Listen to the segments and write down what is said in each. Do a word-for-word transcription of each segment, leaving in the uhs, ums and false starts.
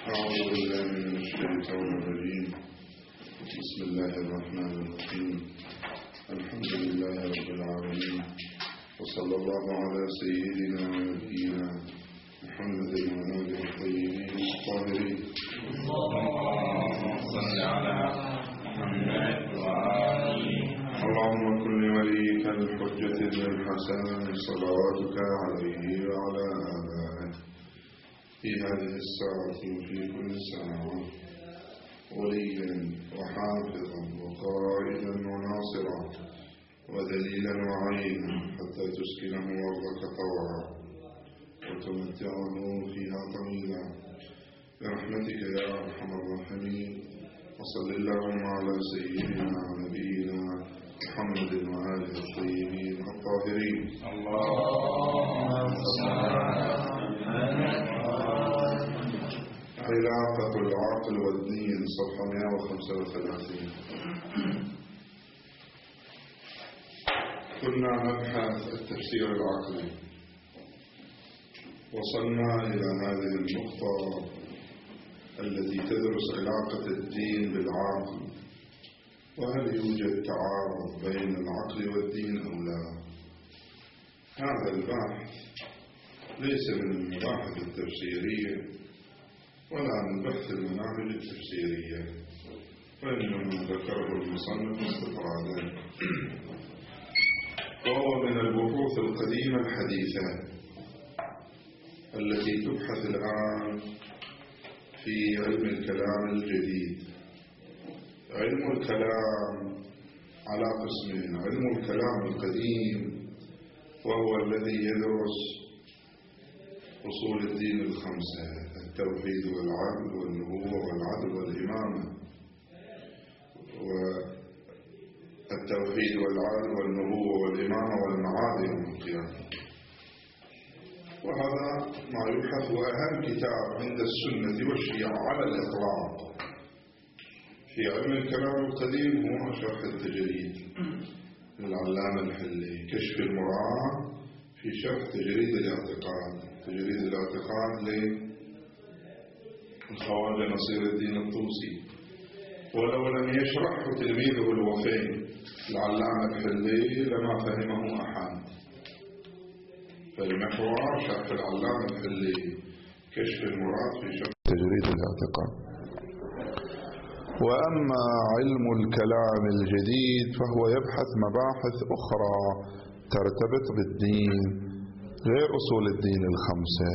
أعوذ بالله من الشيطان الرجيم. بسم الله الرحمن الرحيم. الحمد لله رب العالمين، وصلى الله على سيدنا ونبينا محمد وآله الطيبين الطاهرين. اللهم صل على محمد وآله. اللهم كن لوليك الحجة ابن الحسن صلواتك عليه وعلى آبائه في هذه الساعة وفي كل ساعة وليا وحافظا وقائدا وناصرا ودليلا وعينا حتى تسكنه أرضك طوعا وتمتعه فيها طويلا برحمتك يا أرحم الراحمين. وصل اللهم على سيدنا ونبينا محمد وآله الطيبين الطاهرين. اللهم صل على محمد. علاقة العقل والدين صفحة مئة وخمسة وثلاثين. كنا نبحث التفسير العقلي، وصلنا إلى هذه النقطة التي تدرس علاقة الدين بالعقل، وهل يوجد تعارض بين العقل والدين أو لا. هذا البحث ليس من المباحث التفسيرية ولا من بحث المناهج التفسيرية، وإنما ذكره المصنف استطرادا، وهو من البحوث القديمة الحديثة التي تبحث الآن في علم الكلام الجديد. علم الكلام على قسمين: علم الكلام القديم وهو الذي يدرس أصول الدين الخمسة: التوحيد والعدل والنبوة والعدل والإمامة، والتوحيد والعدل والنبوة والإمامة والمعاد يوم القيامة. وهذا ما يبحث، وأهم كتاب عند السنة والشيعة على الإطلاق في علم الكلام القديم هو شرح التجريد للعلامة الحلي، كشف المراد في شرح تجريد الاعتقاد. تجريد الاعتقاد للخواجة نصير الدين الطوسي، ولو لم يشرحه تلميذه الوفي العلامة الحلي لما فهمه أحد. فالمحور شرح العلامة الحلي كشف المراد في شرح تجريد الاعتقاد. وأما علم الكلام الجديد فهو يبحث مباحث أخرى ترتبط بالدين غير أصول الدين الخمسة،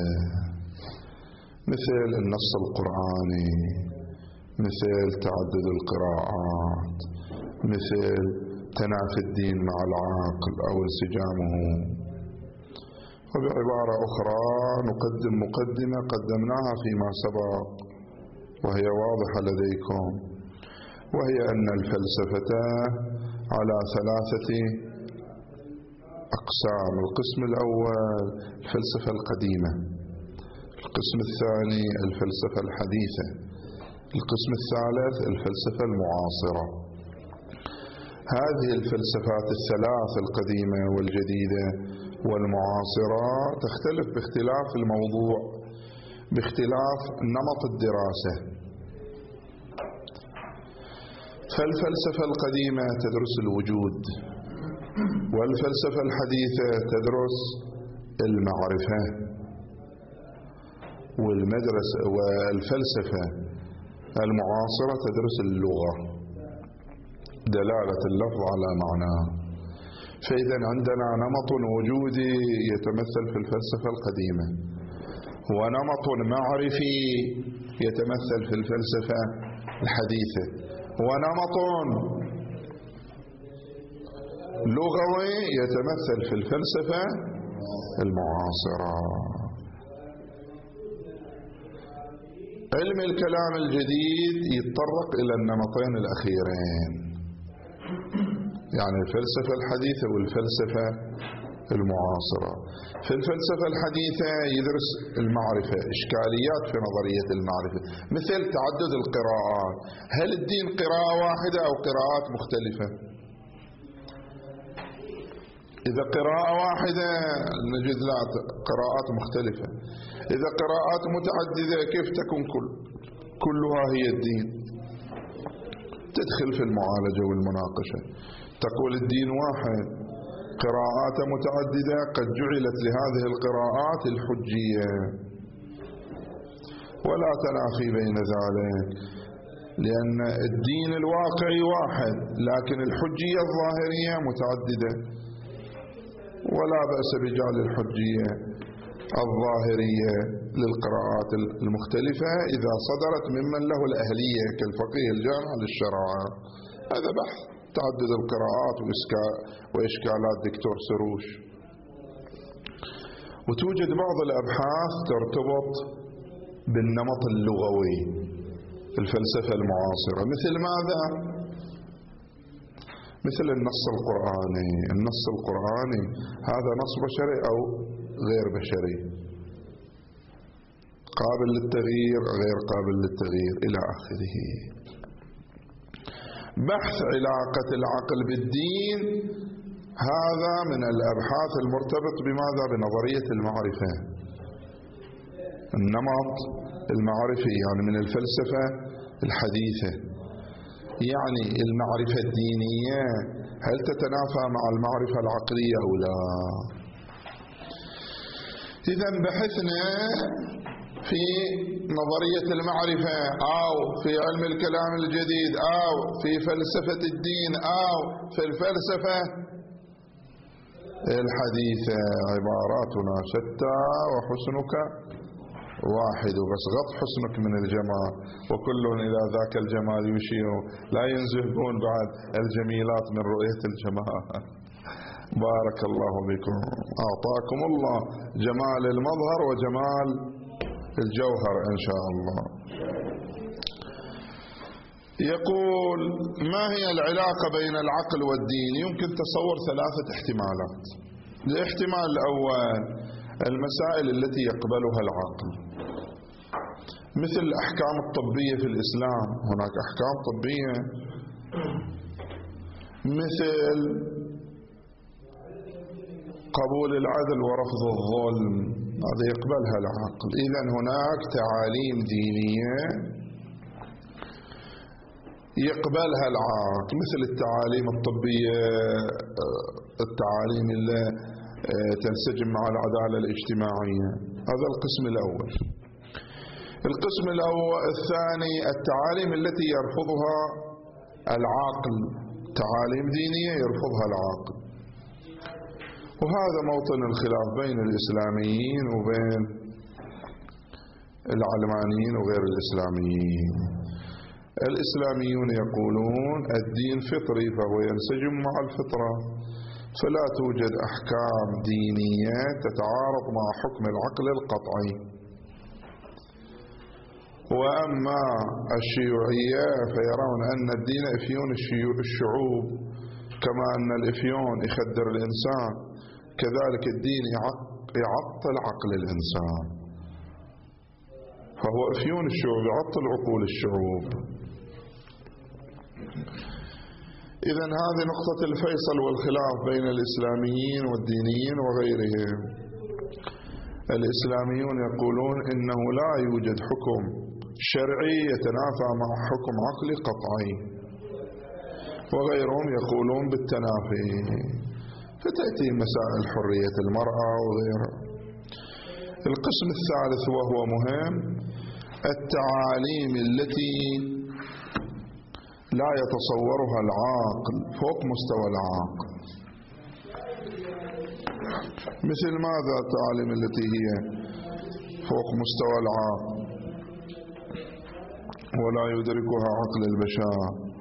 مثل النص القرآني، مثل تعدد القراءات، مثل تنافي الدين مع العقل أو انسجامه. وبعبارة أخرى نقدم مقدمة قدمناها فيما سبق وهي واضحة لديكم، وهي أن الفلسفة على ثلاثة أقسام: القسم الأول الفلسفة القديمة، القسم الثاني الفلسفة الحديثة، القسم الثالث الفلسفة المعاصرة. هذه الفلسفات الثلاث القديمة والجديدة والمعاصرة تختلف باختلاف الموضوع، باختلاف نمط الدراسة. فالفلسفة القديمة تدرس الوجود، والفلسفة الحديثة تدرس المعرفة، والمدرسة والفلسفة المعاصرة تدرس اللغة، دلالة اللفظ على معناه. فإذا عندنا نمط وجودي يتمثل في الفلسفة القديمة، ونمط معرفي يتمثل في الفلسفة الحديثة، ونمط لغوي يتمثل في الفلسفة المعاصرة. علم الكلام الجديد يتطرق إلى النمطين الأخيرين، يعني الفلسفة الحديثة والفلسفة المعاصرة. في الفلسفة الحديثة يدرس المعرفة، إشكاليات في نظرية المعرفة، مثل تعدد القراءات. هل الدين قراءة واحدة أو قراءات مختلفة؟ إذا قراءة واحدة نجد لا قراءات مختلفة. إذا قراءات متعددة كيف تكون كل كلها هي الدين؟ تدخل في المعالجة والمناقشة. تقول الدين واحد، قراءات متعددة قد جعلت لهذه القراءات الحجية، ولا تنافي بين ذلك، لأن الدين الواقعي واحد لكن الحجية الظاهرية متعددة، ولا بأس بجعل الحجية الظاهرية للقراءات المختلفة إذا صدرت ممن له الأهلية كالفقيه الجامع للشرع. هذا بحث تعدد القراءات وإشكالات دكتور سروش. وتوجد بعض الأبحاث ترتبط بالنمط اللغوي في الفلسفة المعاصرة. مثل ماذا؟ مثل النص القرآني. النص القرآني هذا نص بشري أو غير بشري، قابل للتغيير غير قابل للتغيير إلى آخره. بحث علاقة العقل بالدين هذا من الأبحاث المرتبط بماذا؟ بنظرية المعرفة، النمط المعرفي، يعني من الفلسفة الحديثة. يعني المعرفة الدينية هل تتنافى مع المعرفة العقلية أو لا؟ إذا بحثنا في نظرية المعرفة أو في علم الكلام الجديد أو في فلسفة الدين أو في الفلسفة الحديثة، عباراتنا شتى وحسنك واحد، بس غط حسنك من الجمال، وكل إلى ذاك الجمال يشير، لا ينزهون بعد الجميلات من رؤية الجمال. بارك الله بكم، أعطاكم الله جمال المظهر وجمال الجوهر إن شاء الله. يقول: ما هي العلاقة بين العقل والدين؟ يمكن تصور ثلاثة احتمالات. الاحتمال الأول المسائل التي يقبلها العقل، مثل الأحكام الطبية في الإسلام. هناك أحكام طبية مثل قبول العدل ورفض الظلم، هذا يقبلها العقل. إذن هناك تعاليم دينية يقبلها العقل، مثل التعاليم الطبية، التعاليم اللي تنسجم مع العدالة الاجتماعية. هذا القسم الأول. القسم الأول الثاني التعاليم التي يرفضها العقل، تعاليم دينية يرفضها العقل، وهذا موطن الخلاف بين الإسلاميين وبين العلمانيين وغير الإسلاميين. الإسلاميون يقولون الدين فطري فهو ينسجم مع الفطرة، فلا توجد أحكام دينية تتعارض مع حكم العقل القطعي. وأما الشيوعية فيرون أن الدين إفيون الشعوب، كما أن الإفيون يخدر الإنسان كذلك الدين يعطل عقل الإنسان، فهو إفيون الشعوب يعطل عقول الشعوب. إذن هذه نقطة الفيصل والخلاف بين الإسلاميين والدينيين وغيرهم. الإسلاميون يقولون إنه لا يوجد حكم شرعي يتنافى مع حكم عقلي قطعي، وغيرهم يقولون بالتنافي، فتأتي مسائل حرية المرأة وغيرها. القسم الثالث وهو مهم، التعاليم التي لا يتصورها العاقل فوق مستوى العاقل. مثل ماذا التعاليم التي هي فوق مستوى العاقل ولا يدركها عقل البشر؟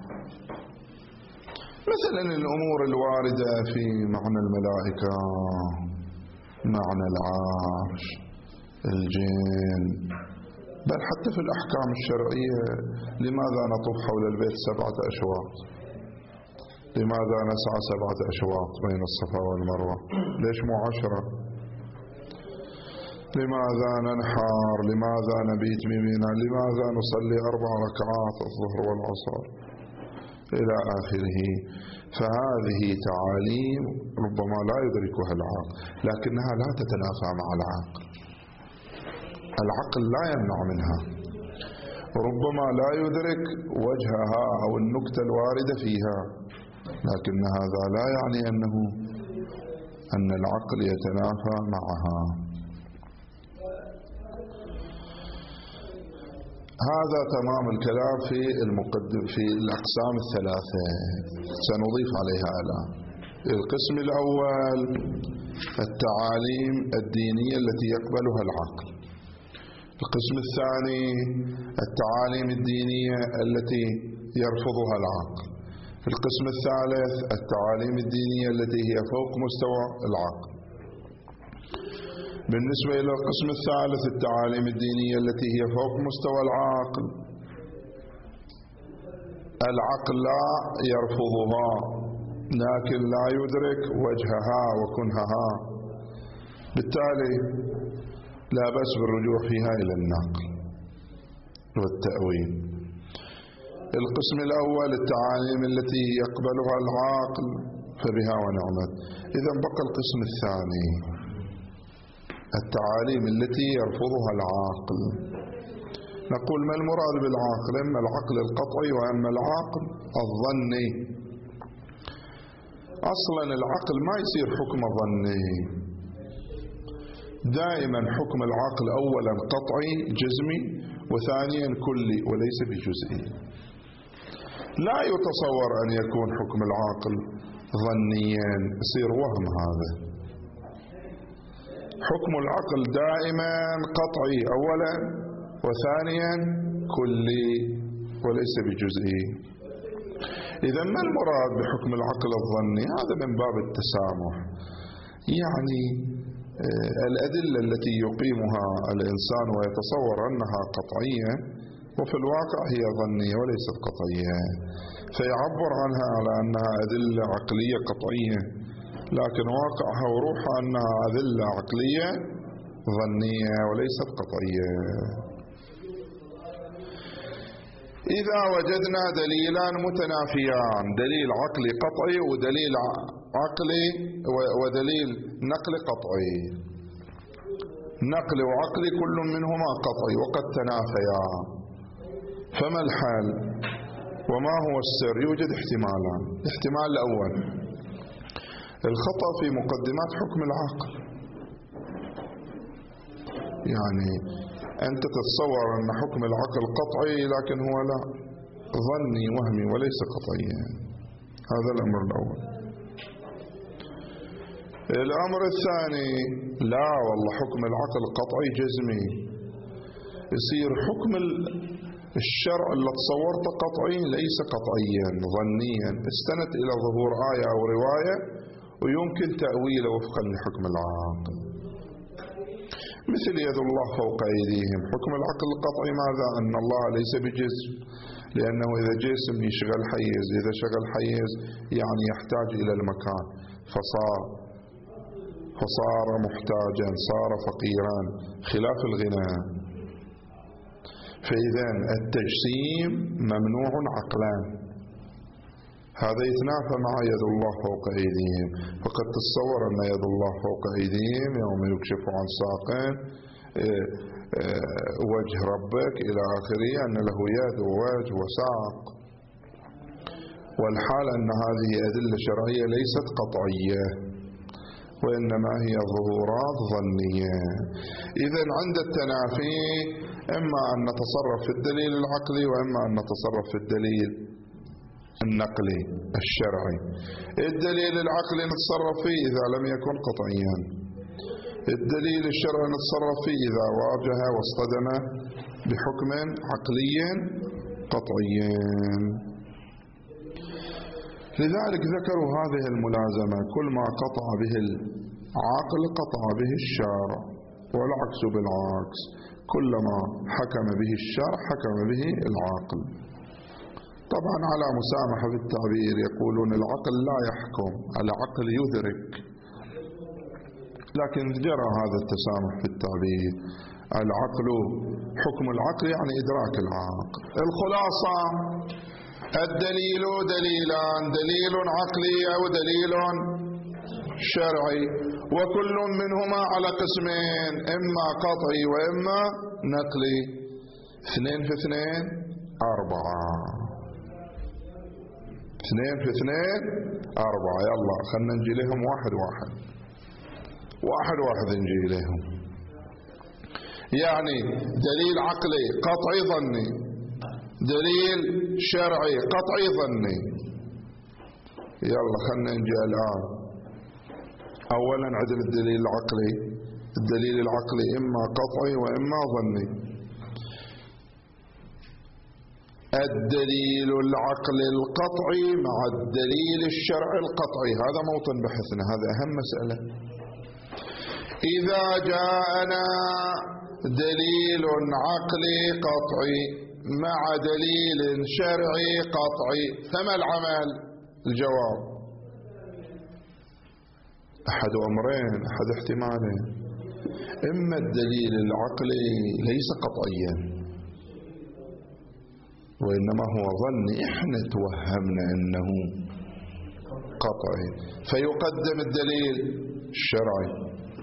مثلا الأمور الواردة في معنى الملائكة، معنى العرش، الجن، بل حتى في الأحكام الشرعية. لماذا نطوف حول البيت سبعة أشواط؟ لماذا نسعى سبعة أشواط بين الصفا والمروة؟ ليش مو عشرة؟ لماذا ننحر؟ لماذا نبيت بمنى؟ لماذا نصلي أربع ركعات الظهر والعصر؟ إلى آخره. فهذه تعاليم ربما لا يدركها العقل، لكنها لا تتنافى مع العقل. العقل لا يمنع منها، ربما لا يدرك وجهها أو النكتة الواردة فيها، لكن هذا لا يعني أنه أن العقل يتنافى معها. هذا تمام الكلام في المقدم في الأقسام الثلاثة، سنضيف عليها الآن. القسم الأول التعاليم الدينية التي يقبلها العقل. القسم الثاني التعاليم الدينية التي يرفضها العقل. القسم الثالث التعاليم الدينية التي هي فوق مستوى العقل. بالنسبة إلى القسم الثالث التعاليم الدينية التي هي فوق مستوى العقل، العقل لا يرفضها لكن لا يدرك وجهها وكنهها، بالتالي لا بأس بالرجوع فيها إلى النقل والتأويل. القسم الأول التعاليم التي يقبلها العقل فبها ونعمت. إذن بقى القسم الثاني التعاليم التي يرفضها العقل. نقول ما المراد بالعقل؟ إما العقل القطعي وإما العقل الظني. أصلا العقل ما يصير حكم ظني، دائما حكم العقل أولا قطعي جزمي وثانيا كلي وليس بجزئي. لا يتصور أن يكون حكم العقل ظنيا، يصير وهم. هذا حكم العقل دائما قطعي أولا وثانيا كلي وليس بجزئي. إذا ما المراد بحكم العقل الظني؟ هذا من باب التسامح، يعني الأدلة التي يقيمها الإنسان ويتصور أنها قطعية وفي الواقع هي ظنية وليست قطعية، فيعبر عنها على أنها أدلة عقلية قطعية، لكن واقعها وروحها أنها أدلة عقلية ظنية وليست قطعية. إذا وجدنا دليلان متنافيان، دليل عقلي قطعي ودليل عقلي ودليل نقلي قطعي، نقل وعقلي كل منهما قطعي وقد تنافيا، فما الحال وما هو السر؟ يوجد احتمالان. الاحتمال الأول الخطأ في مقدمات حكم العقل، يعني أنت تتصور أن حكم العقل قطعي لكن هو لا، ظني وهمي وليس قطعيا. هذا الأمر الأول. الأمر الثاني لا والله حكم العقل قطعي جزمي، يصير حكم الشرع اللي تصورته قطعي ليس قطعيا ظنيا، استند إلى ظهور آية أو رواية ويمكن تأويله وفقا لحكم العقل. مثل يد الله فوق أيديهم، حكم العقل القطعي ماذا؟ أن الله ليس بجسم، لأنه إذا جسم يشغل حيز، إذا شغل حيز يعني يحتاج إلى المكان، فصار فصار محتاجا، صار فقيرا، خلاف الغنى. فإذا التجسيم ممنوع عقلا، هذا يتنافى مع يد الله فوق أيديهم. فقد تتصور أن يد الله فوق أيديهم يوم يكشف عن ساق وجه ربك إلى آخره، أن له يد ووجه وساق، والحال أن هذه أدلة شرعية ليست قطعية وإنما هي ظهورات ظنية. إذن عند التنافي إما أن نتصرف في الدليل العقلي وإما أن نتصرف في الدليل النقلي الشرعي. الدليل العقلي نتصرف فيه إذا لم يكن قطعيا، الدليل الشرعي نتصرف فيه إذا واجه واصطدم بحكم عقلي قطعي. لذلك ذكروا هذه الملازمة، كل ما قطع به العقل قطع به الشرع، والعكس بالعكس، كلما حكم به الشرع حكم به العقل. طبعا على مسامحة في التعبير، يقولون العقل لا يحكم، العقل يدرك، لكن جرى هذا التسامح في التعبير. العقل حكم العقل يعني إدراك العقل. الخلاصة الدليل دليلان، دليل عقلي أو دليل شرعي، وكل منهما على قسمين، إما قطعي وإما نقلي. اثنين في اثنين أربعة، اثنين في اثنين أربعة. يلا خلنا نجي لهم واحد واحد واحد واحد نجي لهم. يعني دليل عقلي قطعي ظني، دليل شرعي قطعي ظني. يلا خلنا نجي الآن. أولا عندنا الدليل العقلي. الدليل العقلي إما قطعي وإما ظني. الدليل العقلي القطعي مع الدليل الشرعي القطعي، هذا موطن بحثنا، هذا أهم مسألة. إذا جاءنا دليل عقلي قطعي مع دليل شرعي قطعي، فما العمل؟ الجواب أحد أمرين، أحد احتمالين. إما الدليل العقلي ليس قطعيا وإنما هو ظني، إحنا توهمنا أنه قطعي فيقدم الدليل الشرعي،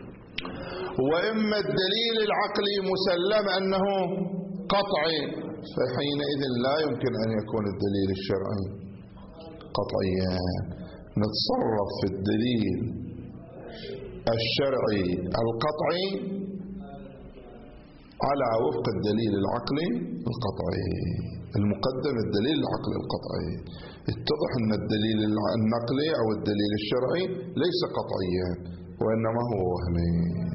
وإما الدليل العقلي مسلم أنه قطعي، فحينئذ لا يمكن أن يكون الدليل الشرعي قطعيا. نتصرف في الدليل الشرعي القطعي على وفق الدليل العقلي القطعي المقدم. الدليل العقلي القطعي اتضح أن الدليل النقلي أو الدليل الشرعي ليس قطعيا وإنما هو وهمي.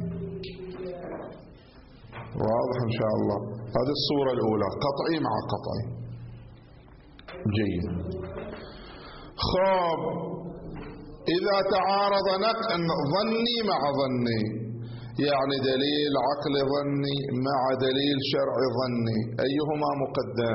واضح إن شاء الله؟ هذه الصورة الأولى، قطعي مع قطعي. جيد. خاب إذا تعارض نقل ظني مع ظني، يعني دليل عقل ظني مع دليل شرع ظني، أيهما مقدم؟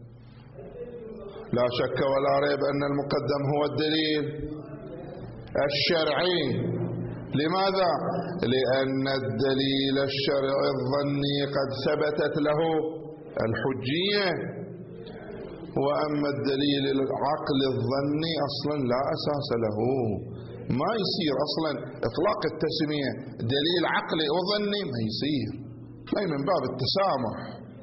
لا شك ولا ريب أن المقدم هو الدليل الشرعي. لماذا؟ لأن الدليل الشرعي الظني قد ثبتت له الحجية، وأما الدليل العقل الظني أصلا لا أساس له، ما يصير أصلا إطلاق التسمية دليل عقلي وظني، ما يصير، أي من باب التسامح.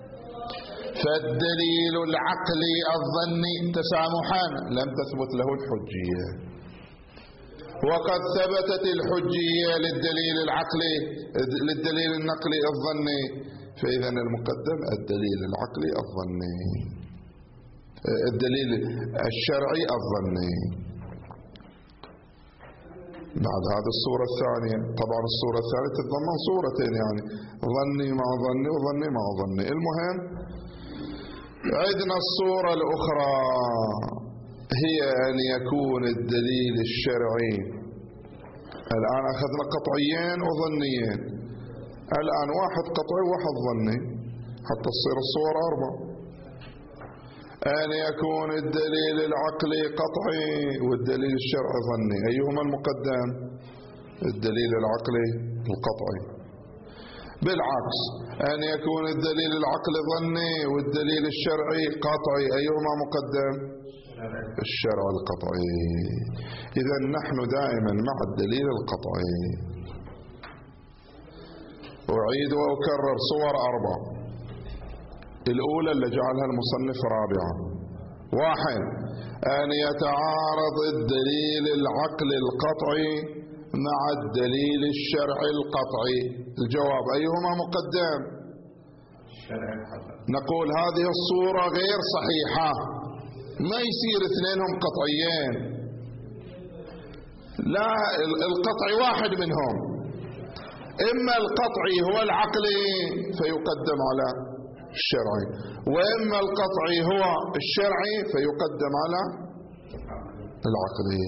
فالدليل العقلي الظني تسامحا لم تثبت له الحجية، وقد ثبتت الحجية للدليل العقلي للدليل النقلي الظني، فإذا المقدم الدليل العقلي الظني، الدليل الشرعي الظني. بعد هذه الصورة الثانية، طبعا الصورة الثالثة تتضمن صورتين، يعني ظني مع ظني وظني مع ظني. المهم عندنا الصورة الأخرى هي أن يكون الدليل الشرعي، الآن أخذنا قطعيين وظنيين، الآن واحد قطعي وواحد ظني حتى تصير الصور أربع. أن يكون الدليل العقلي قطعي والدليل الشرعي ظني، أيهما المقدم؟ الدليل العقلي القطعي. بالعكس أن يكون الدليل العقلي ظني والدليل الشرعي قطعي، أيهما مقدم؟ الشرع القطعي. إذا نحن دائما مع الدليل القطعي. أعيد وأكرر صور أربع. الأولى اللي جعلها المصنف رابعة. واحد، أن يتعارض الدليل العقلي القطعي مع الدليل الشرعي القطعي. الجواب أيهما مقدم؟ نقول هذه الصورة غير صحيحة، ما يصير اثنينهم قطعيين، لا، القطعي واحد منهم، إما القطعي هو العقلي فيقدم على الشرعي، وإما القطعي هو الشرعي فيقدم على العقلي.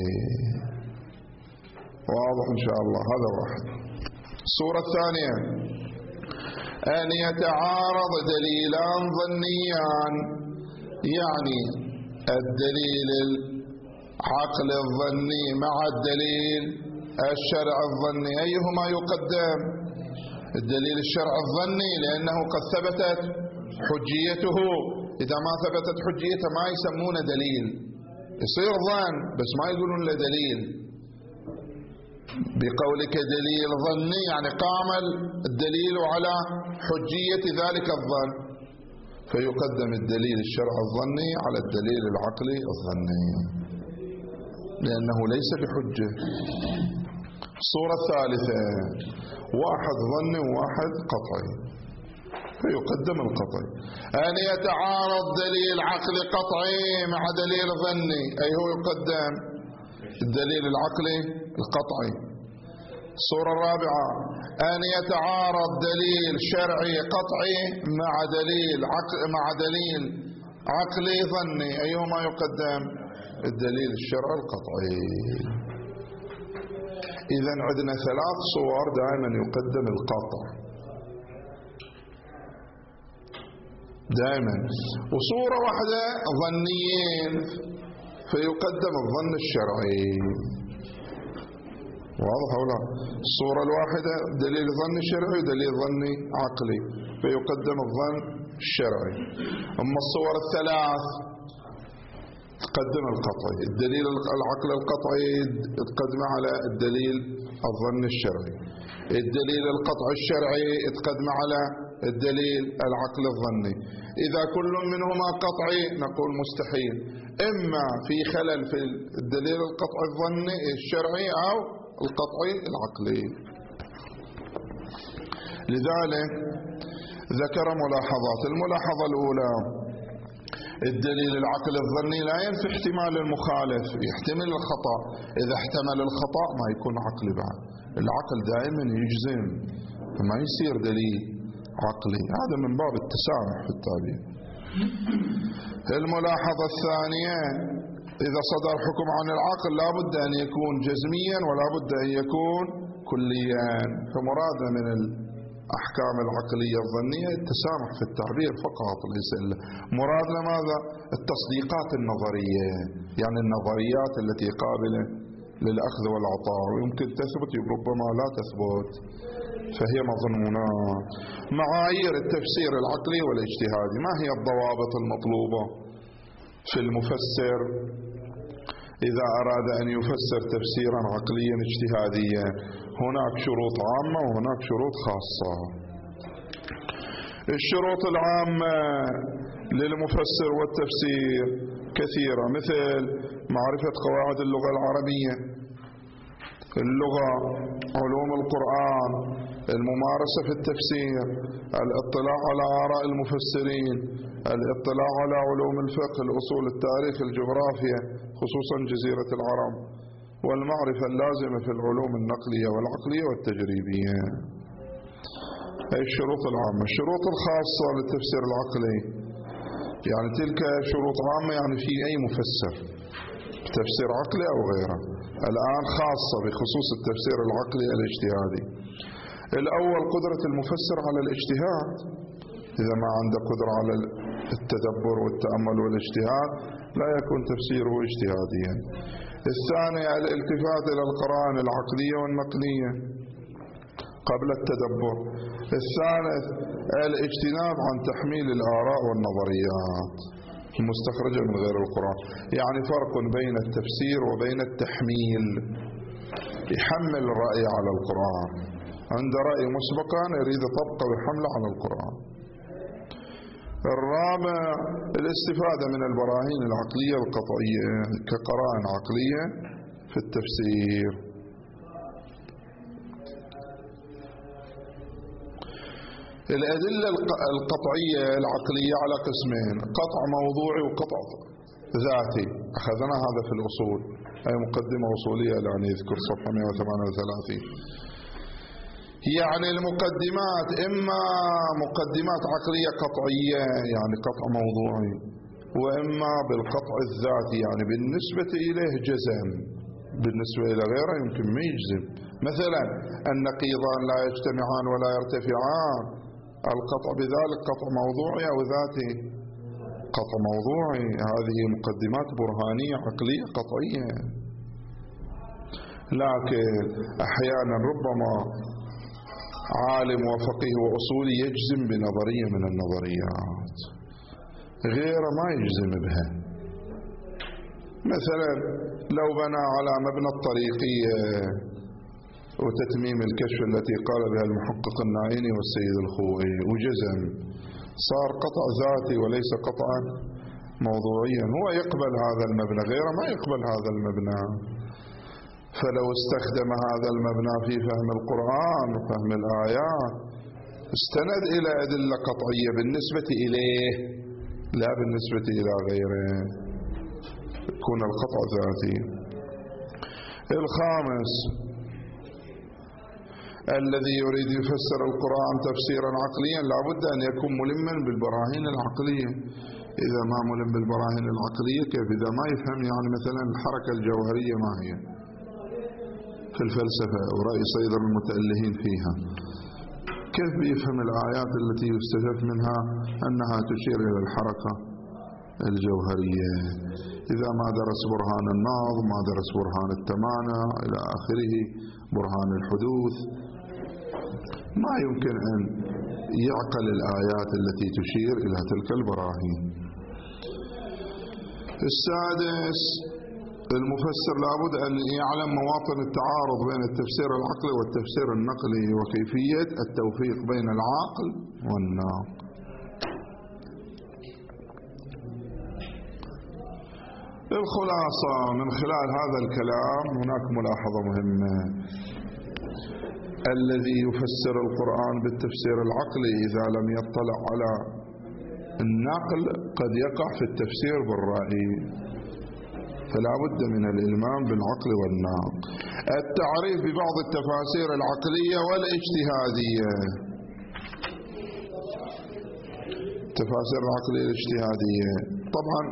واضح إن شاء الله؟ هذا واحد. الصورة الثانية أن يتعارض دليلان ظنيان، يعني الدليل العقل الظني مع الدليل الشرع الظني، أيهما يقدم؟ الدليل الشرع الظني لأنه قد ثبتت حجيته إذا ما ثبتت حجيته ما يسمونه دليل، يصير ظن بس ما يقولون له دليل. بقولك دليل ظني يعني قام الدليل على حجية ذلك الظن، فيقدم الدليل الشرعي الظني على الدليل العقلي الظني لأنه ليس بحجة. الصورة الثالثة واحد ظني وواحد قطعي، فيقدم القطعي. أن يتعارض دليل عقلي قطعي مع دليل ظني، أي هو يقدم الدليل العقلي القطعي. الصورة الرابعة أن يتعارض دليل شرعي قطعي مع دليل عقل مع دليل عقلي ظني، أيهما يقدم؟ الدليل الشرعي القطعي. إذن عندنا ثلاث صور دائما يقدم القطع دائما، وصورة واحدة ظنيين فيقدم الظن الشرعي. واضح ولا؟ الصورة الواحدة دليل ظني شرعي ودليل ظني عقلي فيقدم الظن الشرعي. أما الصور الثلاث تقدم القطعي، الدليل العقل القطعي تقدم على الدليل الظن الشرعي، الدليل القطع الشرعي تقدم على الدليل العقل الظني. إذا كل منهما قطعي نقول مستحيل، إما في خلل في الدليل القطع الظني الشرعي أو القطعي العقلي. لذلك ذكر ملاحظات. الملاحظة الأولى الدليل العقل الظني لا ينفي احتمال المخالف، يحتمل الخطأ، إذا احتمل الخطأ ما يكون عقلي بعد. العقل دائما يجزم ما يصير دليل عقلي، هذا من باب التسامح في التعبير. الملاحظة الثانية إذا صدر حكم عن العقل لا بد أن يكون جزميا ولا بد أن يكون كليا، فمرادنا من الأحكام العقلية الظنية التسامح في التعبير فقط، ليس إلا مرادنا ماذا؟ التصديقات النظرية، يعني النظريات التي قابلة للأخذ والعطاء ويمكن تثبت ربما لا تثبت فهي مظنونات. معايير التفسير العقلي والاجتهادي، ما هي الضوابط المطلوبة في المفسر إذا أراد أن يفسر تفسيرا عقليا اجتهاديا؟ هناك شروط عامة وهناك شروط خاصة. الشروط العامة للمفسر والتفسير كثيرة، مثل معرفة قواعد اللغة العربية، اللغة، علوم القرآن، الممارسة في التفسير، الاطلاع على آراء المفسرين، الاطلاع على علوم الفقه، الأصول، التاريخ، الجغرافيا خصوصا جزيرة العرب، والمعرفة اللازمة في العلوم النقلية والعقلية والتجريبية. هذه الشروط العامة. الشروط الخاصة للتفسير العقلي يعني تلك شروط عامة يعني في أي مفسر تفسير عقلي أو غيره. الآن خاصة بخصوص التفسير العقلي الاجتهادي. الأول قدرة المفسر على الاجتهاد، إذا ما عنده قدرة على التدبر والتأمل والاجتهاد لا يكون تفسيره اجتهاديا. الثاني الالتفات إلى القرائن العقلية والنقلية قبل التدبر. الثالث الاجتناب عن تحميل الآراء والنظريات المستخرجة من غير القرآن، يعني فرق بين التفسير وبين التحميل. يحمل الرأي على القرآن، عند رأي مسبقا يريد طبقه وحمله على القرآن. الرابع الاستفادة من البراهين العقلية القطعية كقرائن عقلية في التفسير. الأدلة القطعية العقلية على قسمين، قطع موضوعي وقطع ذاتي، أخذنا هذا في الأصول، أي مقدمة أصولية يعني يذكر صفحة مئة وثمانية وثلاثين. يعني المقدمات إما مقدمات عقلية قطعية يعني قطع موضوعي، وإما بالقطع الذاتي يعني بالنسبة إليه جزم، بالنسبة إلى غيره يمكن ما يجزم. مثلا النقيضان لا يجتمعان ولا يرتفعان، القطع بذلك قطع موضوعي أو ذاتي؟ قطع موضوعي. هذه مقدمات برهانية عقلية قطعية. لكن أحيانا ربما عالم وفقيه وأصولي يجزم بنظرية من النظريات، غير ما يجزم بها. مثلا لو بنى على مبنى الطريقية وتتميم الكشف التي قال بها المحقق النعيني والسيد الخوئي وجزم، صار قطع ذاتي وليس قطعا موضوعيا. هو يقبل هذا المبنى، غيره ما يقبل هذا المبنى. فلو استخدم هذا المبنى في فهم القرآن وفهم الآيات استند إلى أدلة قطعية بالنسبة إليه لا بالنسبة إلى غيره، يكون القطع ذاتي. الخامس الذي يريد يفسر القرآن تفسيرا عقليا لابد أن يكون ملما بالبراهين العقلية. إذا ما ملم بالبراهين العقلية كيف؟ إذا ما يفهم يعني مثلا الحركة الجوهرية ما هي في الفلسفة ورأي صيدر المتألهين فيها، كيف بيفهم الآيات التي يستفاد منها أنها تشير إلى الحركة الجوهرية؟ إذا ما درس برهان النظم، ما درس برهان التمانع إلى آخره، برهان الحدوث، ما يمكن أن يعقل الآيات التي تشير إلى تلك البراهين. السادس المفسر لابد أن يعلم مواطن التعارض بين التفسير العقلي والتفسير النقلي وكيفية التوفيق بين العقل والنقل. الخلاصة من خلال هذا الكلام هناك ملاحظة مهمة: الذي يفسر القرآن بالتفسير العقلي إذا لم يطلع على النقل قد يقع في التفسير بالرأي، فلا بد من الإلمام بالعقل والنقل. التعريف ببعض التفاسير العقلية والاجتهادية. التفاسير العقلية الاجتهادية طبعا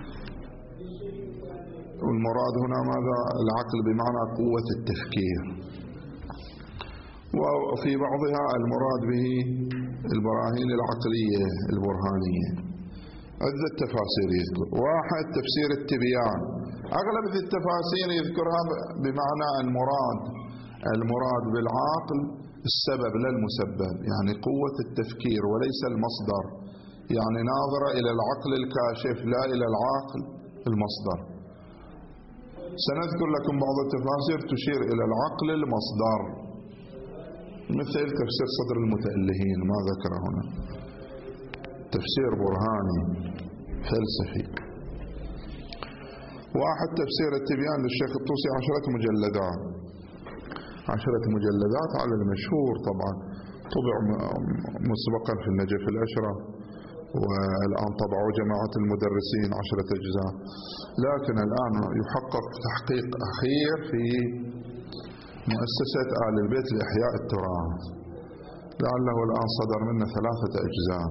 والمراد هنا ماذا؟ العقل بمعنى قوة التفكير، وفي بعضها المراد به البراهين العقلية البرهانية. عدة تفاسير يذكر. واحد تفسير التبيان، أغلب التفاسير يذكرها بمعنى المراد المراد بالعقل السبب لا المسبب، يعني قوة التفكير وليس المصدر، يعني ناظرة إلى العقل الكاشف لا إلى العقل المصدر. سنذكر لكم بعض التفاسير تشير إلى العقل المصدر، مثل تفسير صدر المتألهين ما ذكر هنا، تفسير برهاني فلسفي. واحد تفسير التبيان للشيخ الطوسي، عشرة مجلدات عشرة مجلدات على المشهور طبعا، طبع مسبقا في النجف الأشرف، والآن طبعوا جماعة المدرسين عشرة أجزاء، لكن الآن يحقق تحقيق أخير في مؤسسة آل البيت لإحياء التراث، لعله الآن صدر منه ثلاثة أجزاء،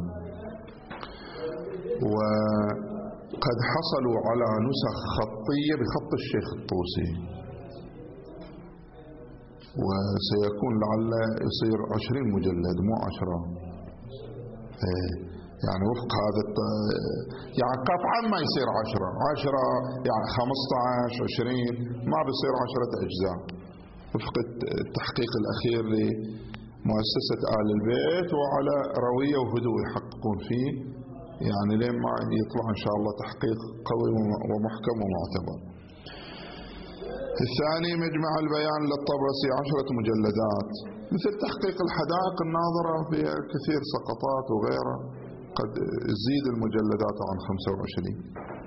وقد حصلوا على نسخ خطية بخط الشيخ الطوسي، وسيكون لعل يصير عشرين مجلد مو عشرة. يعني وفق هذا الت... يعني قطعا ما يصير عشرة عشرة يعني خمسة عشر عشرين، ما بيصير عشرة أجزاء وفق التحقيق الأخير لمؤسسة آل البيت، وعلى روية وهدوء يحققون فيه، يعني لين ما يطلع إن شاء الله تحقيق قوي ومحكم ومعتبر. الثاني مجمع البيان للطبرسي، عشرة مجلدات، مثل تحقيق الحدائق الناظرة في كثير سقطات وغيره، قد تزيد المجلدات عن خمسة وعشرين.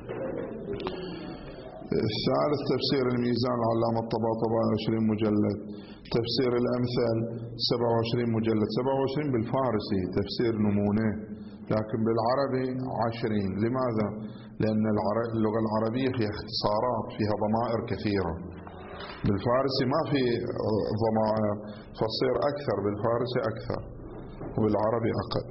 الثالث تفسير الميزان العلامة الطباطبائي، عشرين مجلد. تفسير الأمثال سبعة وعشرين مجلد، سبعة وعشرين بالفارسي تفسير نمونه، لكن بالعربي عشرين. لماذا؟ لأن اللغة العربية فيها اختصارات، فيها ضمائر كثيرة، بالفارسي ما في ضمائر، فتصير أكثر بالفارسي أكثر وبالعربي أقل.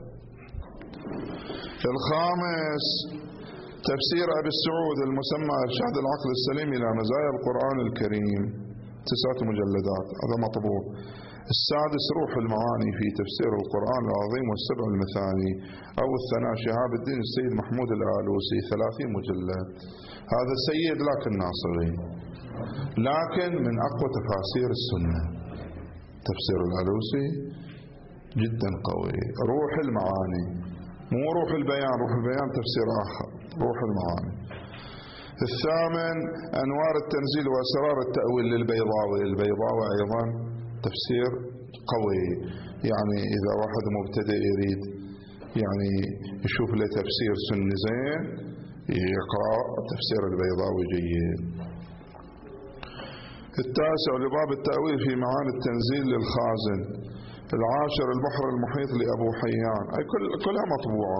الخامس تفسير أبي السعود المسمى إرشاد العقل السليم إلى مزايا القرآن الكريم، تسعة مجلدات، هذا مطبوع. السادس روح المعاني في تفسير القرآن العظيم والسبع المثاني، أو الثناء شهاب الدين السيد محمود الآلوسي، ثلاثين مجلد. هذا سيد لكن ناصري، لكن من أقوى تفاسير السنة تفسير الآلوسي، جدا قوي. روح المعاني مو روح البيان، روح البيان تفسير آخر، روح المعاني. الثامن أنوار التنزيل وأسرار التأويل للبيضاوي. البيضاوي أيضا تفسير قوي، يعني إذا واحد مبتدئ يريد يعني يشوف له تفسير سني زين يقرأ تفسير البيضاوي جيد. التاسع لباب التأويل في معاني التنزيل للخازن. العاشر البحر المحيط لأبو حيان، أي كل كلها مطبوعة،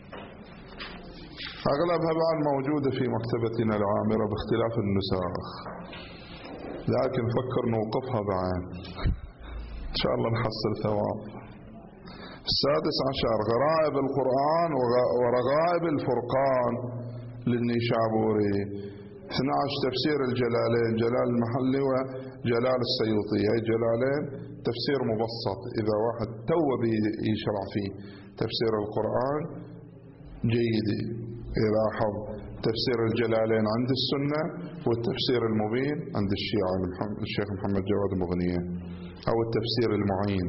أغلبها بعد موجودة في مكتبتنا العامرة باختلاف النسخ، لكن فكر نوقفها بعد إن شاء الله نحصل ثواب. السادس عشر غرائب القرآن ورغائب الفرقان للنيشابوري. اثني عشر تفسير الجلالين، جلال المحلي وجلال السيوطي، أي جلالين تفسير مبسط، إذا واحد تو يشرع فيه تفسير القرآن جيد يلاحظ تفسير الجلالين عند السنة والتفسير المبين عند الشيعة الشيخ محمد جواد مغنية، أو التفسير المعين.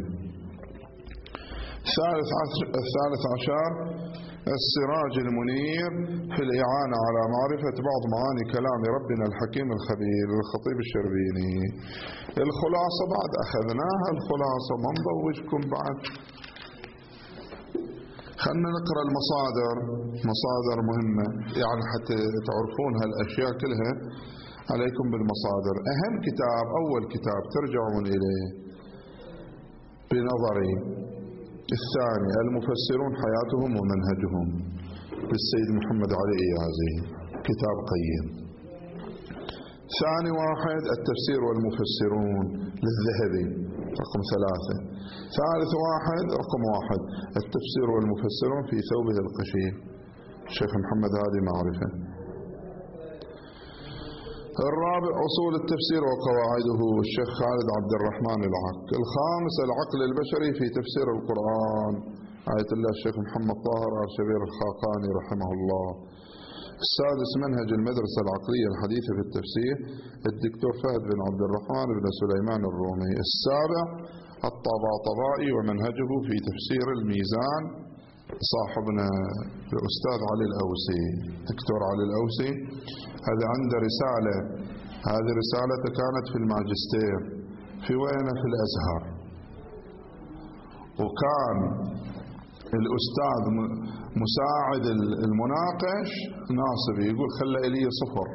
الثالث عشر السراج المنير في الإعانة على معرفة بعض معاني كلام ربنا الحكيم الخبير للخطيب الشربيني. الخلاصة بعد أخذناها، الخلاصة ما نضوجكم بعد، خلنا نقرأ المصادر، مصادر مهمة يعني حتى تعرفون هالأشياء كلها عليكم بالمصادر. أهم كتاب أول كتاب ترجعون إليه بنظري، الثاني المفسرون حياتهم ومنهجهم للسيد محمد علي إيازي، كتاب قيم. ثاني واحد التفسير والمفسرون للذهبي رقم ثلاثة. ثالث واحد رقم واحد التفسير والمفسرون في ثوبه القشيم الشيخ محمد هادي معرفة. الرابع أصول التفسير وقواعده الشيخ خالد عبد الرحمن العق. الخامس العقل البشري في تفسير القرآن آية الله الشيخ محمد طاهر آل شبير الخاقاني رحمه الله. السادس منهج المدرسة العقلية الحديثة في التفسير الدكتور فهد بن عبد الرحمن بن سليمان الرومي. السابع الطباطبائي ومنهجه في تفسير الميزان صاحبنا الأستاذ علي الأوسي، دكتور علي الأوسي، هذا عنده رسالة، هذه رسالته كانت في الماجستير في وين في الأزهر، وكان الأستاذ مساعد المناقش ناصبي يقول خلى إلي صفر،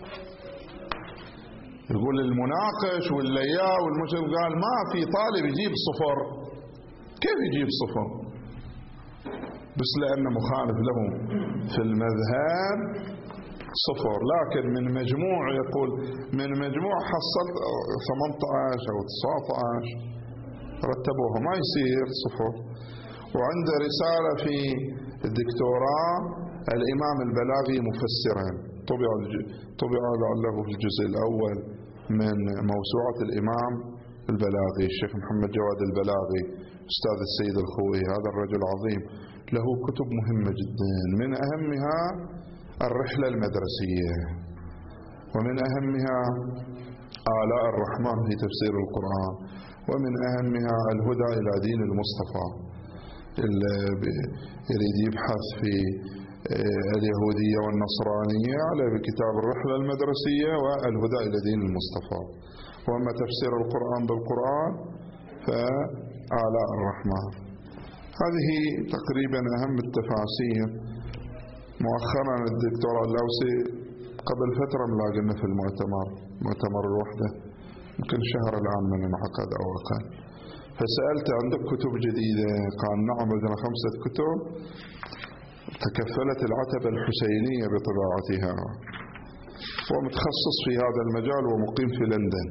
يقول المناقش واللياء والمشرف قال ما في طالب يجيب صفر. كيف يجيب صفر؟ بس لأنه مخالف له في المذهب صفر، لكن من مجموع يقول من مجموع حصلت ثمانية عشر أو تسعة عشر رتبوها ما يصير صفر. وعنده رسالة في الدكتوراه الإمام البلاغي مفسرا، طبع طبع له في الجزء الأول من موسوعة الإمام البلاغي الشيخ محمد جواد البلاغي أستاذ السيد الخوئي، هذا الرجل عظيم له كتب مهمة جدا، من أهمها الرحلة المدرسية، ومن أهمها آلاء الرحمن في تفسير القرآن، ومن أهمها الهدى إلى دين المصطفى. اللي يريد يبحث في اليهودية والنصرانية على كتاب الرحلة المدرسية والهدى إلى دين المصطفى. وأما تفسير القرآن بالقرآن فآلاء الرحمن. هذه تقريبا أهم التفاسير. مؤخرا الدكتور اللاوسي قبل فترة ملاقنا في المؤتمر، مؤتمر الوحدة، يمكن شهر الآن من انعقد أو أقل، فسألت عندك كتب جديدة؟ قال نعم عندنا خمسة كتب تكفلت العتبة الحسينية بطباعتها، ومتخصص في هذا المجال ومقيم في لندن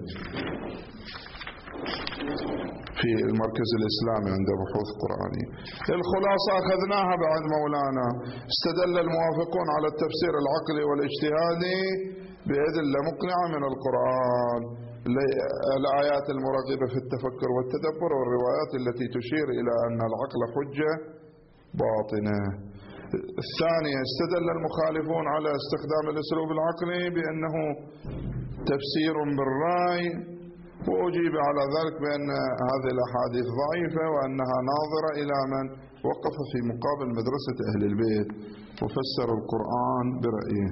في المركز الإسلامي عنده بحوث قرآنية. الخلاصة أخذناها بعد مولانا. استدل الموافقون على التفسير العقلي والاجتهادي بأدلة مقنعة من القرآن، الآيات المرغبة في التفكر والتدبر، والروايات التي تشير إلى أن العقل حجة باطنة. الثانية استدل المخالفون على استخدام الأسلوب العقلي بأنه تفسير بالرأي وأجيب على ذلك بأن هذه الأحاديث ضعيفة وأنها ناظرة إلى من وقف في مقابل مدرسة أهل البيت وفسر القرآن برأيه.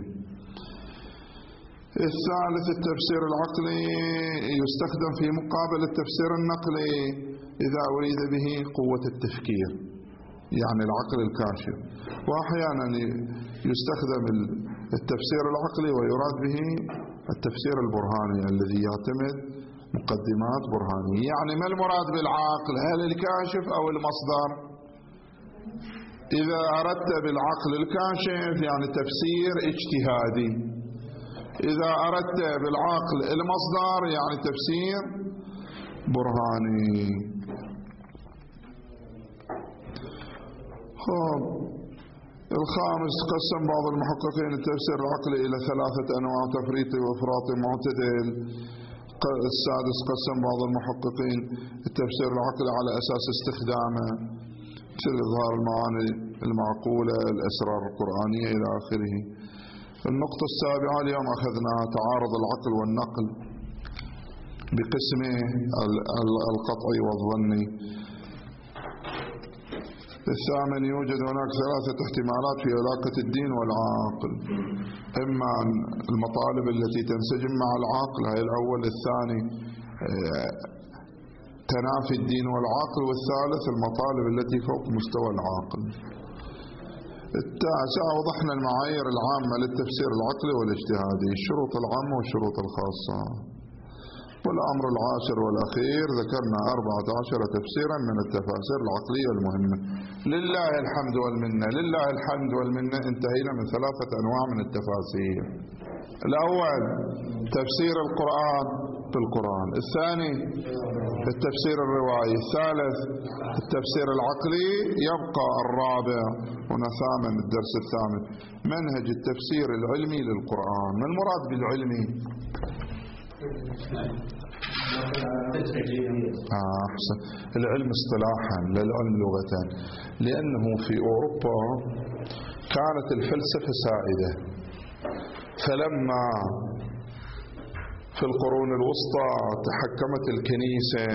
الثالث التفسير العقلي يستخدم في مقابل التفسير النقلي إذا أريد به قوة التفكير، يعني العقل الكاشف. وأحيانا يستخدم التفسير العقلي ويراد به التفسير البرهاني الذي يعتمد مقدمات برهانية. يعني ما المراد بالعقل؟ هل الكاشف أو المصدر؟ إذا أردت بالعقل الكاشف يعني تفسير اجتهادي، إذا أردت بالعقل المصدر يعني تفسير برهاني. خب الخامس قسم بعض المحققين التفسير العقلي إلى ثلاثة أنواع: تفريطي وإفراطي معتدل. السادس قسم بعض المحققين التفسير العقلي على أساس استخدامه مثل إظهار المعاني المعقولة، الأسرار القرآنية إلى آخره. النقطة السابعة اليوم أخذناها تعارض العقل والنقل بقسمه القطعي والظني. الثامن يوجد هناك ثلاثة احتمالات في علاقة الدين والعقل: إما المطالب التي تنسجم مع العقل، هي الأول. الثاني تنافي الدين والعقل، والثالث المطالب التي فوق مستوى العقل. التاسع وضحنا المعايير العامة للتفسير العقلي والاجتهادي، الشروط العامة والشروط الخاصة. والأمر العاشر والأخير ذكرنا أربعة عشر تفسيرا من التفاسير العقلية المهمة. لله الحمد والمنة، لله الحمد والمنة. انتهينا من ثلاثة أنواع من التفاسير: الأول تفسير القرآن بالقرآن، الثاني التفسير الروائي، الثالث التفسير العقلي. يبقى الرابع هنا ثامن الدرس الثامن: منهج التفسير العلمي للقرآن. ما المراد بالعلمي؟ آه أحسن. العلم اصطلاحا للعلم لغة، لأنه في أوروبا كانت الفلسفة سائدة، فلما في القرون الوسطى تحكمت الكنيسة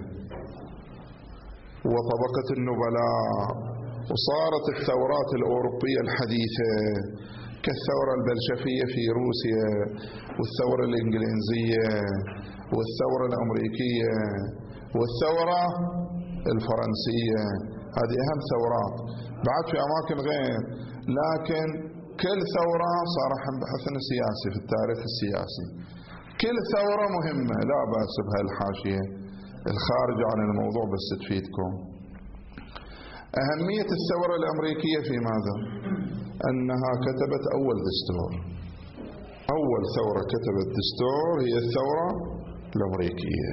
وطبقة النبلاء، وصارت الثورات الأوروبية الحديثة كالثورة البلشفية في روسيا، والثورة الإنجليزية، والثورة الأمريكية، والثورة الفرنسية. هذه أهم ثورات، بعد في أماكن غير، لكن كل ثورة صار بحثنا سياسي في التاريخ السياسي. كل ثورة مهمة، لا بأس بهالحاشية الخارج عن الموضوع بس تفيدكم. أهمية الثورة الأمريكية في ماذا؟ أنها كتبت أول دستور. أول ثورة كتبت دستور هي الثورة الأمريكية.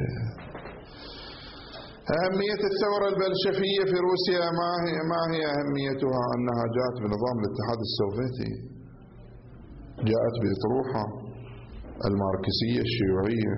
أهمية الثورة البلشفية في روسيا ما هي, ما هي أهميتها؟ أنها جاءت بنظام الاتحاد السوفيتي، جاءت بإطروحة الماركسية الشيوعية.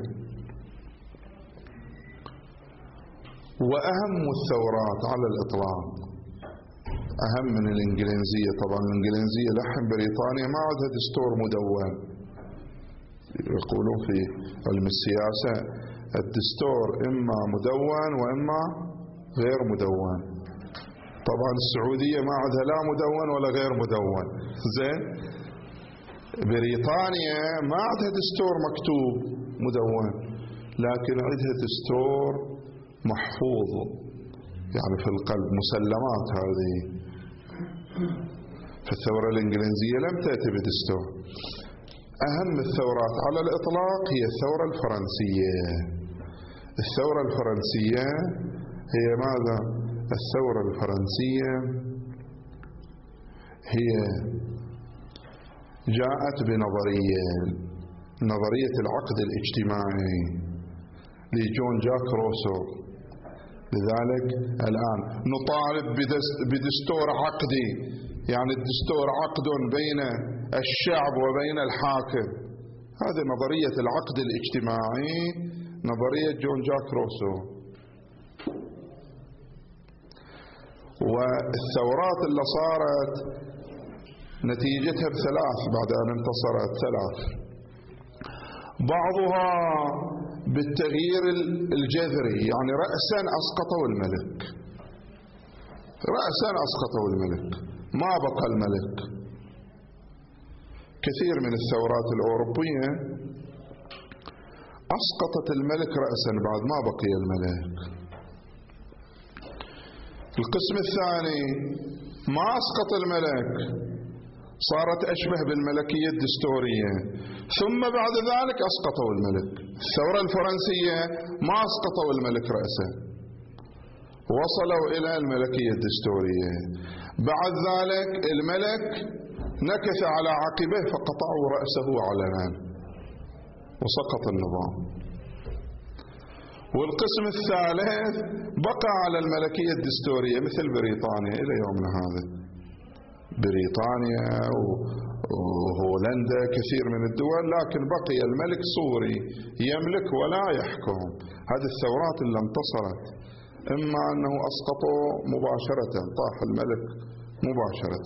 وأهم الثورات على الإطلاق، أهم من الإنجليزية طبعا. الإنجليزية لحن بريطانيا ما عندها دستور مدون، يقولون في علم السياسة الدستور إما مدون وإما غير مدون. طبعا السعودية ما عندها لا مدون ولا غير مدون. زين، بريطانيا ما عندها دستور مكتوب مدون، لكن عندها دستور محفوظ يعني في القلب، مسلمات. هذه فالثورة الإنجليزية لم تأتي بدستور. أهم الثورات على الإطلاق هي الثورة الفرنسية. الثورة الفرنسية هي ماذا؟ الثورة الفرنسية هي جاءت بنظرية، نظرية العقد الاجتماعي لجون جاك روسو. لذلك الآن نطالب بدستور عقدي، يعني الدستور عقد بين الشعب وبين الحاكم. هذه نظرية العقد الاجتماعي، نظرية جون جاك روسو. والثورات اللي صارت نتيجتها بثلاث بعد أن انتصرت ثلاث: بعضها بالتغيير الجذري، يعني رأسا أسقطوا الملك، رأسا أسقطوا الملك، ما بقى الملك. كثير من الثورات الأوروبية أسقطت الملك رأسا بعد ما بقي الملك. القسم الثاني ما أسقط الملك، صارت أشبه بالملكية الدستورية، ثم بعد ذلك أسقطوا الملك. الثورة الفرنسية ما أسقطوا الملك رأسا، وصلوا إلى الملكية الدستورية. بعد ذلك الملك نكث على عقبه فقطعوا رأسه علنا وسقط النظام. والقسم الثالث بقى على الملكية الدستورية مثل بريطانيا إلى يومنا هذا. بريطانيا وهولندا كثير من الدول، لكن بقي الملك صوري يملك ولا يحكم. هذه الثورات اللي انتصرت إما أنه أسقطوا مباشرة، طاح الملك مباشرة،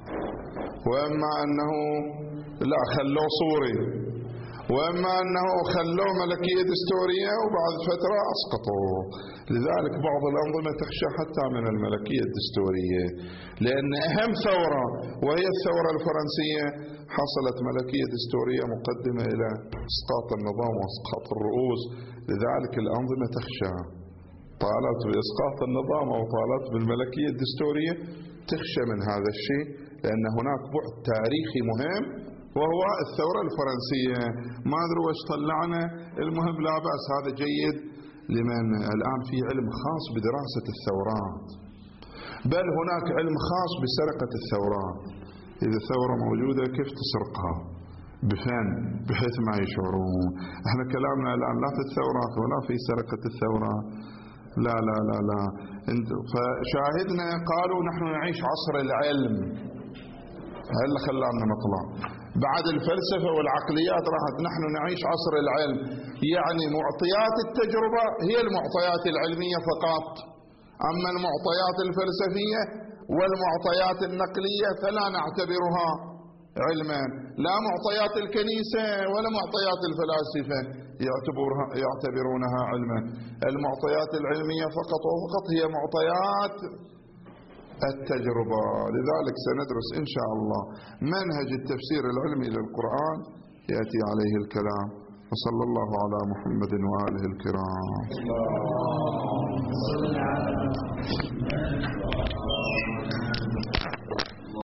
وإما أنه لا خلوه صوري، وإما أنه خلوه ملكية دستورية وبعد فترة أسقطوه. لذلك بعض الأنظمة تخشى حتى من الملكية الدستورية، لأن أهم ثورة وهي الثورة الفرنسية حصلت ملكية دستورية مقدمة إلى إسقاط النظام وإسقاط الرؤوس. لذلك الأنظمة تخشى، طالت بإسقاط النظام أو طالت بالملكية الدستورية تخشى من هذا الشيء، لأن هناك بعد تاريخي مهم وهو الثورة الفرنسية. ما أدري وش طلعنا، المهم لا بأس، هذا جيد لمن الآن في علم خاص بدراسة الثورات، بل هناك علم خاص بسرقة الثورات. إذا ثورة موجودة كيف تسرقها بفن بحيث ما يشعرون. احنا كلامنا الآن لا في الثورات ولا في سرقة الثورات، لا لا لا لا. فشاهدنا قالوا نحن نعيش عصر العلم، هل خلانا نطلع بعد الفلسفة والعقليات، راحت نحن نعيش عصر العلم. يعني معطيات التجربة هي المعطيات العلمية فقط، أما المعطيات الفلسفية والمعطيات النقلية فلا نعتبرها علما. لا معطيات الكنيسة ولا معطيات الفلاسفة يعتبرونها علما. المعطيات العلمية فقط وفقط هي معطيات التجربة. لذلك سندرس إن شاء الله منهج التفسير العلمي للقرآن يأتي عليه الكلام. وصلى الله على محمد وآله الكرام.